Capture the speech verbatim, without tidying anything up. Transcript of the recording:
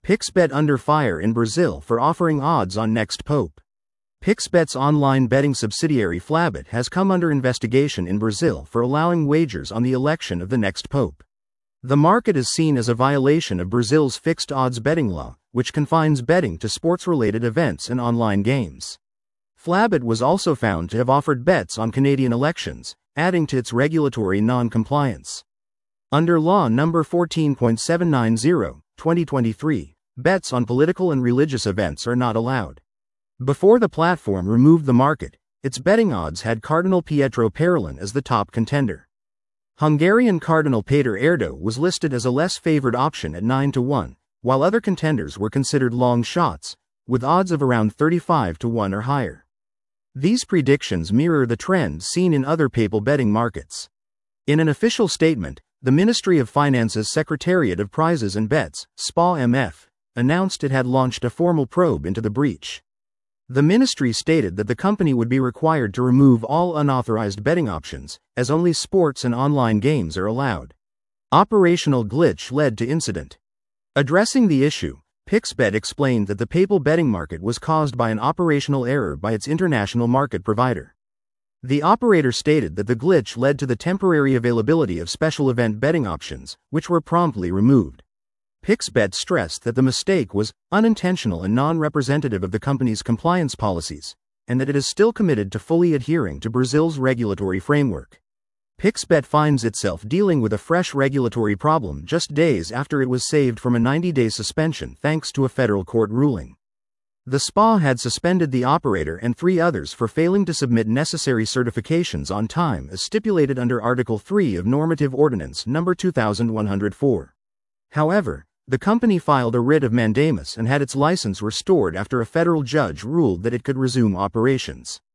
PixBet under fire in Brazil for offering odds on next pope. PixBet's online betting subsidiary Flabet has come under investigation in Brazil for allowing wagers on the election of the next pope. The market is seen as a violation of Brazil's fixed odds betting law, which confines betting to sports-related events and online games. Flabet was also found to have offered bets on Canadian elections, adding to its regulatory non-compliance. Under Law Number fourteen point seven nine zero, twenty twenty-three, bets on political and religious events are not allowed. Before the platform removed the market, its betting odds had Cardinal Pietro Parolin as the top contender. Hungarian Cardinal Péter Erdo was listed as a less favored option at nine to one, while other contenders were considered long shots, with odds of around thirty-five to one or higher. These predictions mirror the trend seen in other papal betting markets. In an official statement, the Ministry of Finance's Secretariat of Prizes and Bets, S P A M F, announced it had launched a formal probe into the breach. The ministry stated that the company would be required to remove all unauthorized betting options, as only sports and online games are allowed. Operational glitch led to incident. Addressing the issue, PixBet explained that the papal betting market was caused by an operational error by its international market provider. The operator stated that the glitch led to the temporary availability of special event betting options, which were promptly removed. PixBet stressed that the mistake was unintentional and non-representative of the company's compliance policies, and that it is still committed to fully adhering to Brazil's regulatory framework. PixBet finds itself dealing with a fresh regulatory problem just days after it was saved from a ninety-day suspension thanks to a federal court ruling. The S P A had suspended the operator and three others for failing to submit necessary certifications on time as stipulated under Article three of Normative Ordinance Number two thousand one hundred four. However, the company filed a writ of mandamus and had its license restored after a federal judge ruled that it could resume operations.